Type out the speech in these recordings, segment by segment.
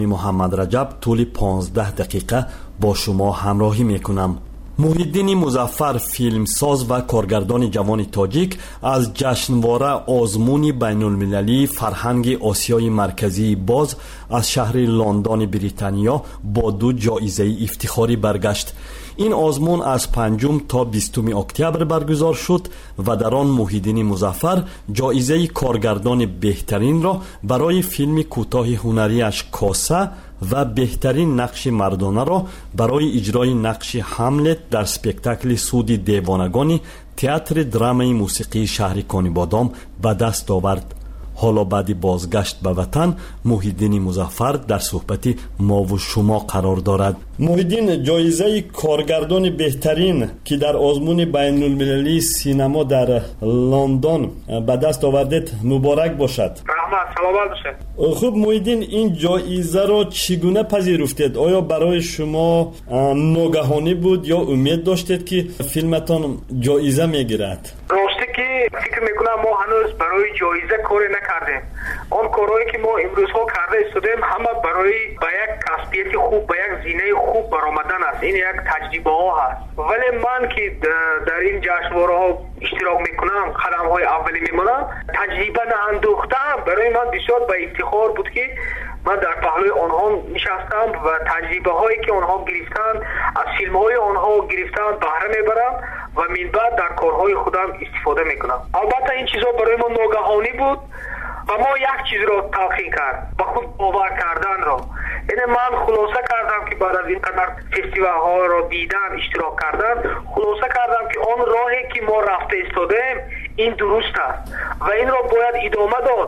محمد رجب طول 15 دقیقه با شما همراهی میکنم. محیدین مظفر، فیلمساز و کارگردان جوان تاجیک، از جشنواره آزمون بین المللی فرهنگ آسیای مرکزی باز از شهر لندن بریتانیا با 2 جایزه افتخاری برگشت. این آزمون از 5 تا 20 اکتبر برگزار شد و در آن محیدین مظفر جایزه کارگردان بهترین را برای فیلم کوتاه هنریش کاسه و بهترین نقش مردانه را برای اجرای نقش هملت در اسپکتاکل سود دیوانگان تئاتر درامای موسیقی شهر کانیبادام به دست آورد. حالا بعد بازگشت به وطن، محیدین مظفر در صحبت ما و شما قرار دارد. محیدین، جایزه کارگردان بهترین که در آزمون بین المللی سینما در لندن به دست آوردید مبارک باشد. رحمت، سلامت باشید. خب محیدین، این جایزه را چگونه پذیرفتید؟ آیا برای شما ناگهانی بود یا امید داشتید که فیلمتان جایزه میگیرد؟ راستی که فکر میکنم ما هنوز برای جایزه کاری نکردیم. آن کارهایی که ما امروزها کرده استادیم همه برای به یک کسبیت خوب، به یک زینه خوب برآمدن است. این یک تجربه ها هست. ولی من که در این جشنواره ها اشتراک میکنم، قدم های اولی میمونم، تجربه ناندوختم برای من بسیار به افتخار بود که من در پهلوی آنها نشستم و تجربه هایی که آنها گرفتن، از فیلم های آنها گرفتن بهره میبرم و من بعد در کارهای خودم استفاده میکنم. البته این چیزها برای ما ناگهانی بود و ما یک چیز را تلقین کرد، به خود باور کردن را. یعنی من خلاصه کردم که بعد از این قدر فستیوال ها را دیدن، اشتراک کردن، خلاصه کردم که آن راهی که ما رفته ایستادیم این درست است و این را باید ادامه داد.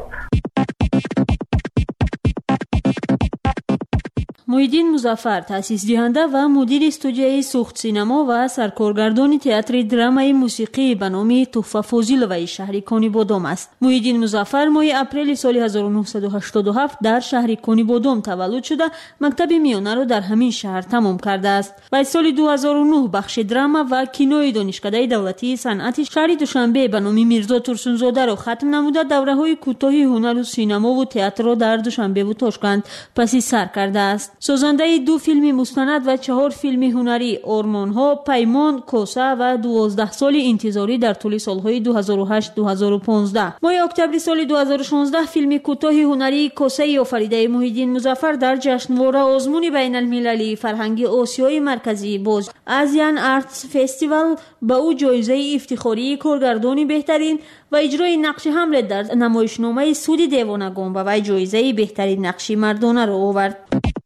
محیدین مظفر تأسیس دهنده و مدیر استودیوی سوخت سینما و سرکارگردان تئاتر درامای موسیقی به نام تحفه فاضلوی شهر کانیبادام است. محیدین مظفر ماه اپریل سال 1987 در شهر کانیبادام تولد شده مکتب میانه را در همین شهر تمام کرده است. و سال 2009 بخش دراما و کینوی دانشکده دولتی صنعت شهر دوشنبه به نام میرزا ترسونزاده را ختم نموده دوره‌های کوتاه هنر و سینما و تئاتر را در دوشنبه و تاشکند پس سر کرده است. سازنده 2 فیلم مستند و 4 فیلم هنری، آرمان‌ها، پیمان، کوسه و 12 سال انتظاری در طول سالهای 2008-2015. ماه اکتبر سال 2016 فیلم کوتاه هنری کوسه آفریده محیدین مظفر در جشنواره آزمون بین المللی فرهنگ آسیای مرکزی باز آزیان آرتس فستیوال به او جایزه افتخاری کارگردان بهترین و اجرای نقش هملت در نمایشنامه سود دیوانگان و جایزه بهترین نقش مردانه را آورد.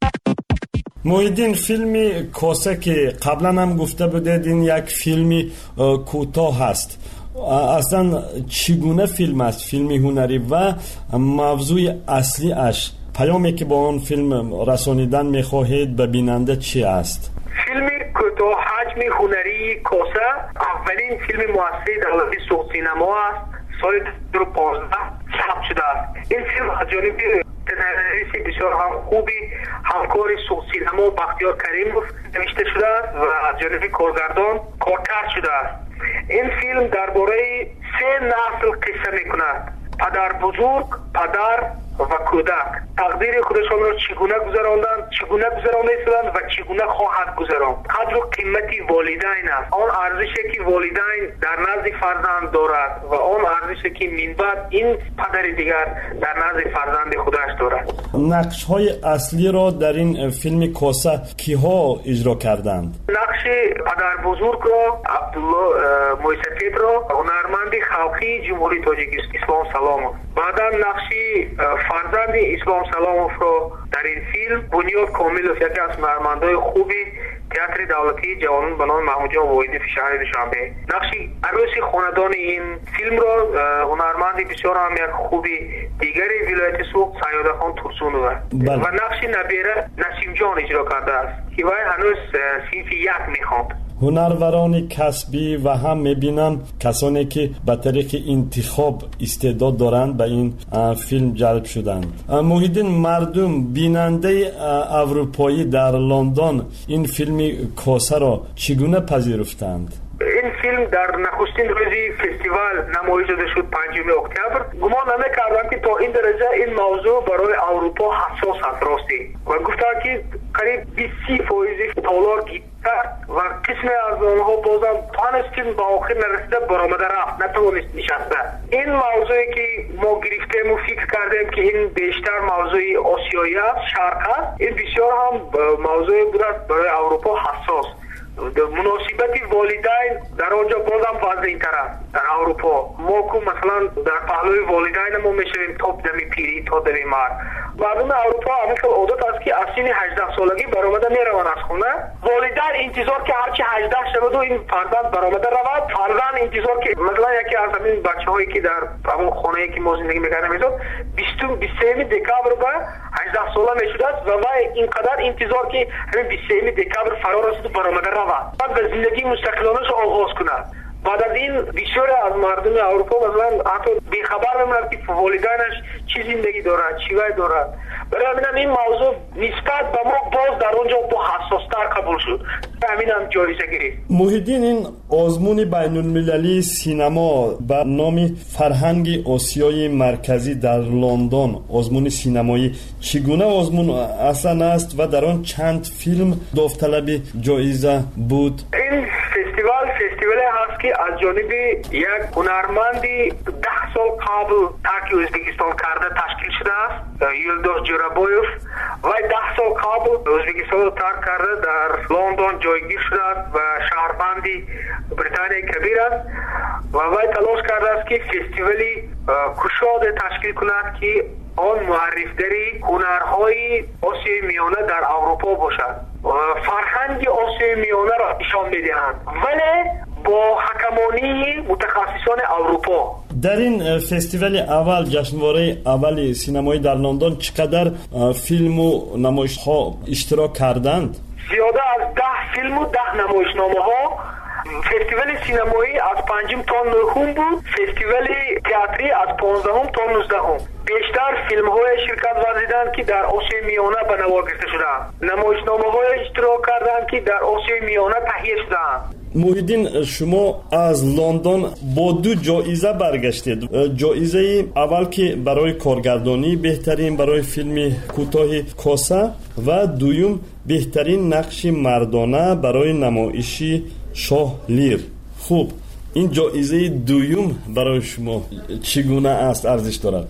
محیدین، فیلم کاسه که قبلا هم گفته بودید این یک فیلم کوتاه هست، اصلا چگونه فیلم است؟ فیلم هنری و موضوع اصلی اش، پیامی که با آن فیلم رسانیدن میخواهید به بیننده چی است؟ فیلم کوتاه حجم هنری کاسه اولین فیلم مؤسسه دولتی سوخت سینما است. سال 2015 ثبت شده است. این فیلم از جانب سناریویست بسیار هم خوبی همکار سوخت سینما بختیار کریموف نوشته شده است و از جانب کارگردان کارکرد شده است. این فیلم درباره 3 نسل قصه میکند: پدر بزرگ، پدر و کودک. تقدیر خودشان را چگونه گذراندند، چگونه گذرانده شدند و چگونه خواهد گذراند. قدر و قیمتی والدین است. آن ارزشی که والدین در نزد فرزند دارد و آن ارزشی که من بعد این پدر دیگر در نزد فرزند خودش دارد. نقش های اصلی را در این فیلم کاسه کیها اجرا کردند؟ نقش پدر بزرگ را عبدالله موسفید را هنرمند خلقی جمهوری تاجیکستان اسلام سلاموف. بعدا نقش فرزند اسلام سلاموف را در این فیلم بنیاد کاملوف، یکی از هنرمندان خوبی تئاتر دولتی جوانان به نام محمود جان واحدی فشار دوشنبه. نقش عروس خاندان این فیلم را هنرمند بسیار هم یک خوبی دیگری ولایت سوخت سیاده خان ترسونو و نقش نبیره نسیم جان اجرا کرده است که وای هنوز صنف 1 میخواند. هنروران کسبی و هم میبینم کسانی که به طریق انتخاب استعداد دارند به این فیلم جلب شدند. محیدین، مردم بیننده اروپایی در لندن این فیلم کاسه را چگونه پذیرفتند؟ این فیلم در نخستین روزی فستیوال نمایش داده شد 5 اکتبر. گمان نمی‌کردم که تا این درجه این موضوع برای اروپا حساس است راستی و گفتن که قریب 20% دلار گیرتر و قسمی از آنها بازم هنوز فیلم به آخر نرسیده برآمده رفت نتوانست نشسته. این موضوعی که ما گرفتیم و فکر کردیم که این بیشتر موضوع آسیایی است، شرق است، این بسیار هم موضوع بود برای اروپا حساس. مناسبت والدین در آنجا بازم واضح تر است. در اروپا ما که مثلا در پهلوی والدین ما میشویم تا دمی پیری تا دمی مرد. مردم اروپا همیشه عادت است که از سن 18 سالگی برآمده میروند از خونه. والدین انتظار که هرچی 18 شود و این فرزند برآمده رود. فرزند انتظار که مثلا یکی از همین بچه‌هایی که در همون خونه‌ای که ما زندگی می‌کردیم میشد 23 دکبر به 18 ساله میشد است و اینقدر انتظار که همین 23 دکبر فرا رسید و برآمده رود. بعد به زندگی مستقلانش آغاز کند. بعد از این بسیار از مردم اروپا مثلا حتی بیخبر نمی‌شوند که والدینش چی زندگی دارد، چی وضع دارد. برای همین این موضوع نسبت به ما باز در اونجا با حساس‌تر قبول شد. همین هم جایزه گرفت. محیدین، این آزمون بین‌المللی سینما به نام فرهنگ آسیای مرکزی در لندن، آزمون سینمایی چگونه آزمون اصلا است و در آن چند فیلم داوطلب جایزه بود؟ این فستیوال هست که از جانب یک هنرمندی 10 سال قبل ترک ازبکستان کرده تشکیل شده است، یلدوز جورابویف. و 10 سال قبل ازبکستان رو ترک کرده در لندن جایگیر شده است و شهروندی بریتانیای کبیر است و وی تلاش کرده است که فستیوالی کشاد تشکیل کند که آن معرفی هنرهای آسیای میانه در اروپا باشد و فرهنگ آسیای میانه را نشان میدهند ولی با حکمانی متخصصان اروپا. در این فستیوال اول، جشنواره اول سینمایی در لندن، چقدر فیلم و نمایش ها اشتراک کردند؟ زیاده از 10 فیلم و 10 نمایشنامه ها. فستیوال سینمایی از 5 تا 9 بود، فستیوال تئاتری از 15 تا 19. بیشتر فیلم های شرکت ورزیدند که در آسیای میانه به نوار گرفته شدند. نمایشنامه های اشتراک کردند که در آسیای میانه تهیه شدند. محیدین، شما از لندن با 2 جایزه برگشتید. جایزه اول که برای کارگردانی بهترین برای فیلم کوتاه کاسه و دوم بهترین نقش مردانه برای نمایشی شاه لیر. خوب، این جایزه دوم برای شما چگونه است، ارزش دارد؟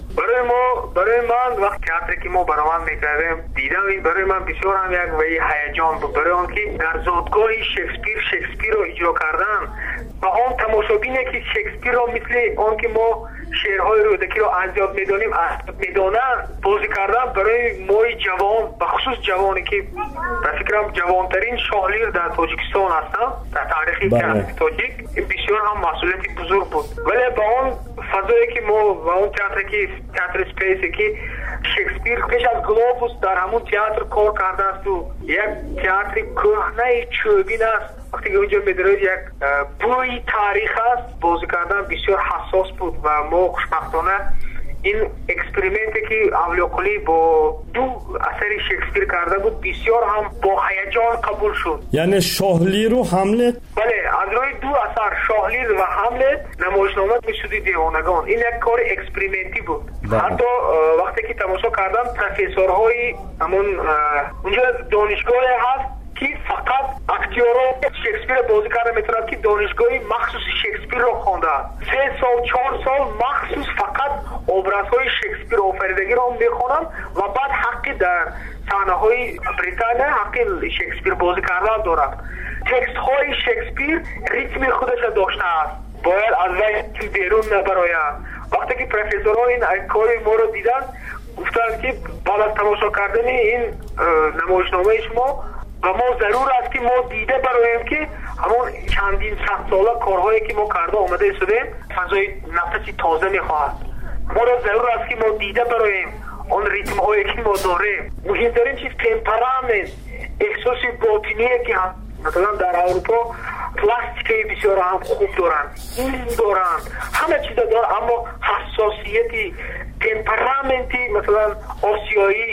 برای من وقت تئاتری که ما برآمد می‌کردیم دیدم این برای من بسیار هم یک هیجان بود، برای آنکه در زادگاه شکسپیر رو اجرا کردن و آن تماشابینی که شکسپیر را مثل آنکه ما شعرهای رودکی را از یاد میدانیم میدانند بازی کردن برای مای جوان و خصوص جوانی که در فکرم جوانترین شاهلیر در تاجیکستان هستن در تاریخ تاجیک، این بسیار هم مسئولیتی بزرگ بود. ولی با اون فضایی که ما و اون تئاتر اسپیسی که شکسپیر پیش از گلوبوس در همون تئاتر کار کرده است و یک تئاتر کهنه چوبین است، وقتی که اونجا می‌دارید یک بوی تاریخ است، بازی کردن بسیار حساس بود و ما خوشبختانه این اکسپریمنتی که اولیاقلی با 2 اثر شکسپیر کرده بود بسیار هم با هیجان قبول شد. یعنی شاهلیر و هملت؟ بله، از روی 2 اثر شاهلیر و هملت نمایشنامه میشد دیوانگان. این یک کار اکسپریمنتی بود. حتی وقتی که تماشا کردم پروفسورهای همون اونجا دانشگاه هست که فقط اکتورها شکسپیر بازی کرده میتونند که دانشگاهی مخصوص شکسپیر رو خوانده 3 سال 4 سال مخصوص فقط ابرازهای شکسپیر آفریدگی رو میخوانند و بعد حقی در صحنه‌های بریتانیا حقی شکسپیر بازی کردن دارند. تکست های شکسپیر ریتم خودش داشته است، باید از وی بیرون نبراید. وقتی که پروفسورها این کار ما رو دیدن گفتند که بعد از تماشا کردن این نمایشنامه شما و ما ضرور است که ما دیده برایم که همون چندین صد ساله کارهایی که ما کرده آمده شدیم فضای نفسی تازه میخواهد. ما را ضرور است که ما دیده برایم آن ریتم هایی که ما داریم. مهمترین چیز تمپرامنت، احساس باطنیه که هم مثلا در اروپا پلاستیکی بسیار هم خوب دارند، این دارند، همه چیز دارند، اما حساسیتی تمپرامنتی مثلا آسیایی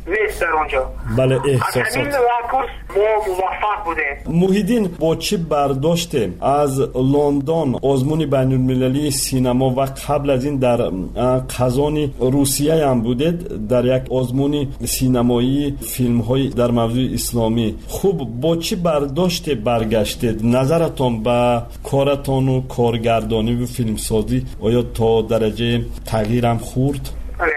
نیست در اونجا. بله از همین احساسات. راکورس ما موفق بودیم. محیدین با چی برداشته از لندن آزمون بین المللی سینما و قبل از این در قزان روسیه هم بودید در یک آزمون سینمایی فیلم های در موضوع اسلامی. خوب با چی برداشته برگشتید؟ نظرتان به کارتان و کارگردانی و فیلمسازی آیا تا درجه تغییرم خورد؟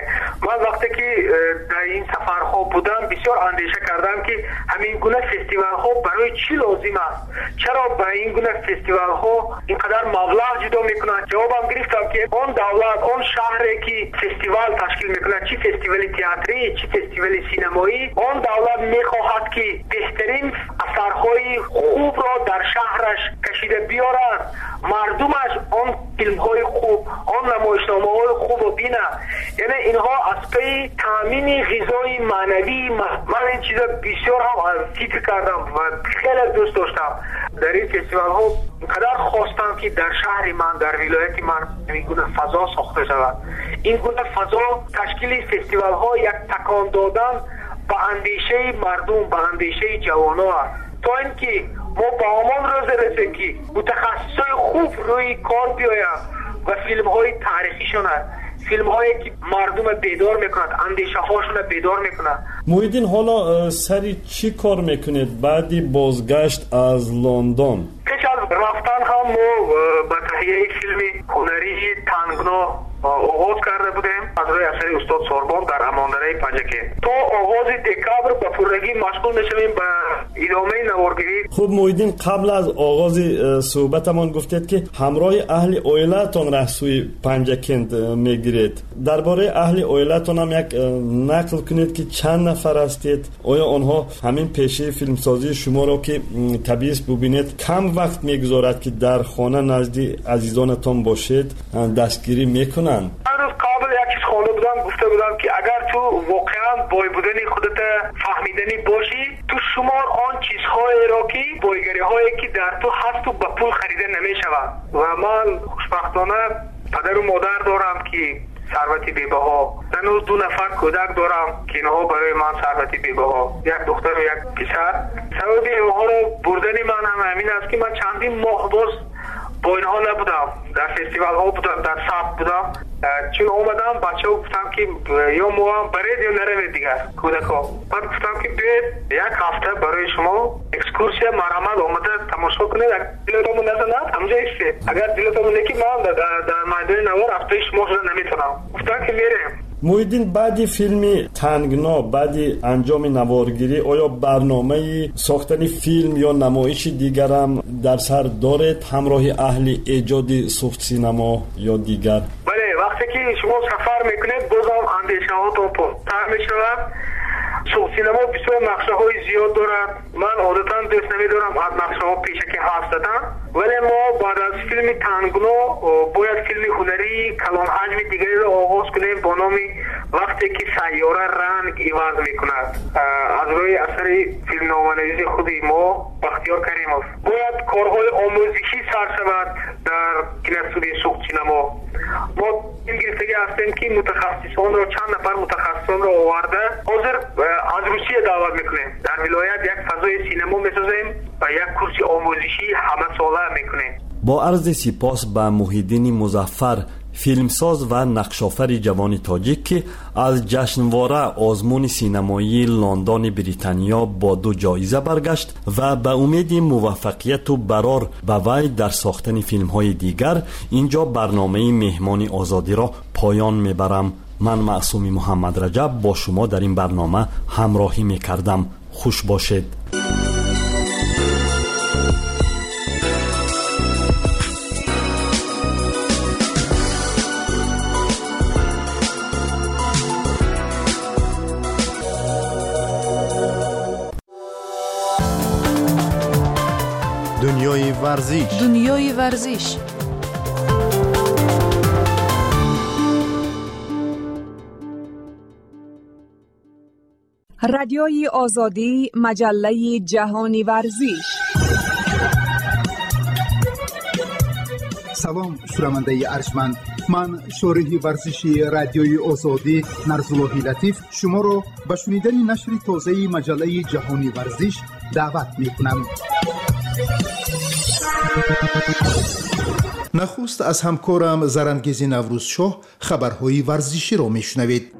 من وقتی که در این سفرها بودم بسیار اندیشه کردم که همین گونه فستیوال ها برای چی لازم است، چرا برای این گونه فستیوال ها اینقدر مبلغ جدا میکنند. جوابم گرفتم که اون دولت، اون شهری که فستیوال تشکیل میکنه، چی فستیوال تئاتری چی فستیوال سینمایی، اون دولت میخواهد که بهترین اثرهای خوب را در شهرش کشیده بیارد، مردمش اون فیلم های خوب، اون نمایشنامه های خوب رو بینه. یعنی اینها از پی تامین غذای معنوی. من این چیزا بسیار هم فکر کردم و خیلی دوست داشتم. در این فستیوال ها اینقدر خواستم که در شهر من، در ولایت من این گونه فضا ساخته شود. این گونه فضا تشکیل فستیوال ها یک تکان دادن به اندیشه مردم، به اندیشه جوانان است، تا اینکه ما به همان روز رسیم که متخصصای خوب روی کار بیاید و فیلم های تاریخیشون است، فیلم هایی که مردم بیدار میکنند، اندیشه هاشون بیدار میکنند. محیدین حالا سری چی کار میکنید بعدی بازگشت از لندن؟ پیش از رفتن هم ما به تهیه فیلم هنری تنگنا آغاز کرده بودیم از روی اثر استاد سوربان در امانداره پنجکه. تا آغاز دکامبر به پررگی مشغول میشویم به ادامه نوارگیری. خب محیدین قبل از آغاز صحبتمان گفتید که همراه اهل اویلتان را سوی پنجکند میگیرید. درباره اهل اویلتان هم یک نقل کنید که چند نفر هستید؟ آیا آنها همین پیشه فیلمسازی شما را که طبیعی است ببینید کم وقت میگذارد که در خانه نزد عزیزانتان باشید دستگیری میکنند؟ من روز قبل یک چیز خونده بودم، گفته بودم که اگر تو واقعا بای بودنی خودت فهمیدنی باشی، تو شمار آن چیزهایی را که بایگری هایی که در تو هست و به پول خریده نمیشود. و من خوشبختانه پدر و مادر دارم که ثروت بی‌بها، هنوز 2 نفر کودک دارم که اینها برای من ثروت بی‌بها، یک دختر و یک پسر. سبب اینها رو بردن من هم همین است که من چندین ماه باز با اینها نبودم، در فستیوال ها بودم، در سبت بودم. چون اومدم بچه ها گفتم که یا ما هم برید یا نروید دیگر کودک ها. بعد گفتم که بیاید یک هفته برای شما اکسکورسیا مرمت آمده تماشا کنید، دلتامون نزند همجا ایسته، اگر دلتامون نکی من در میدان نوار هفته شما شده نمیتونم. گفتم که میریم. محیدین بعدی فیلم تنگنا، بعدی انجام نوارگیری، آیا برنامه ساختن فیلم یا نمایش دیگر هم در سر دارید همراه اهل ایجاد سوفت سینما یا دیگر؟ بله، وقتی که شما سفر میکنید بازم اندیشه هاتون پرتر میشود. سوفت سینما بسیار نقشه های زیاد دارد. من عادتا دوست نمیدارم از نقشه ها پیشه که حرف زدن، ولی ما بعد از فیلم تنگنا باید فیلم هنری کلان حجم دیگری را آغاز کنیم با نام وقتی که سیاره رنگ عوض میکند، از روی اثر فیلم نامه‌نویس خود ما بختیار کریموف. باید کارهای آموزشی سر شود در کیناستودیوی سوخت سینما. ما این گرفتگی هستیم که متخصصان را، چند نفر متخصصان را آورده حاضر از روسیه دعوت میکنیم، در ولایت یک فضای سینما میسازیم و یک کورس آموزشی همه ساله میکنیم. با عرض سپاس به محیدین مظفر، فیلمساز و نقشافر جوان تاجیک که از جشنواره آزمون سینمایی لندن بریتانیا با 2 جایزه برگشت و به امید موفقیت و برار به وی در ساختن فیلم های دیگر اینجا برنامه مهمان آزادی را پایان میبرم. من معصومی محمد رجب با شما در این برنامه همراهی میکردم. خوش باشید. دنیای ورزش. دنیای ورزش. رادیوی آزادی، مجله جهانی ورزش. سلام شنونده ارجمند، من شارح ورزشی رادیوی آزادی نرزالله لطیف شما را به شنیدن نشر تازه مجله جهانی ورزش دعوت می‌کنم. نخست از همکارم زرنگیز نوروزشاه خبرهای ورزشی را میشنوید.